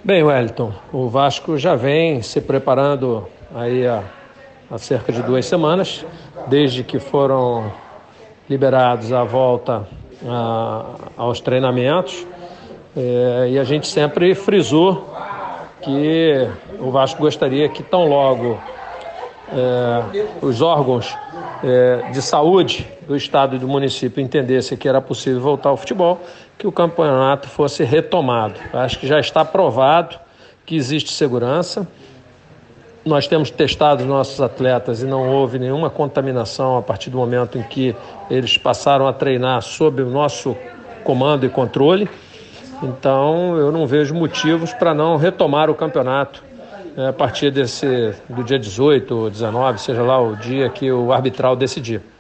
Bem, Wellington, o Vasco já vem se preparando aí há cerca de 2 semanas, desde que foram liberados a volta aos treinamentos, e a gente sempre frisou que o Vasco gostaria que tão logo os órgãos de saúde do estado e do município entendessem que era possível voltar ao futebol, que o campeonato fosse retomado. Acho que já está provado que existe segurança. Nós temos testado nossos atletas e não houve nenhuma contaminação a partir do momento em que eles passaram a treinar sob o nosso comando e controle. Então, eu não vejo motivos para não retomar o campeonato a partir do dia 18 ou 19, seja lá o dia que o arbitral decidir.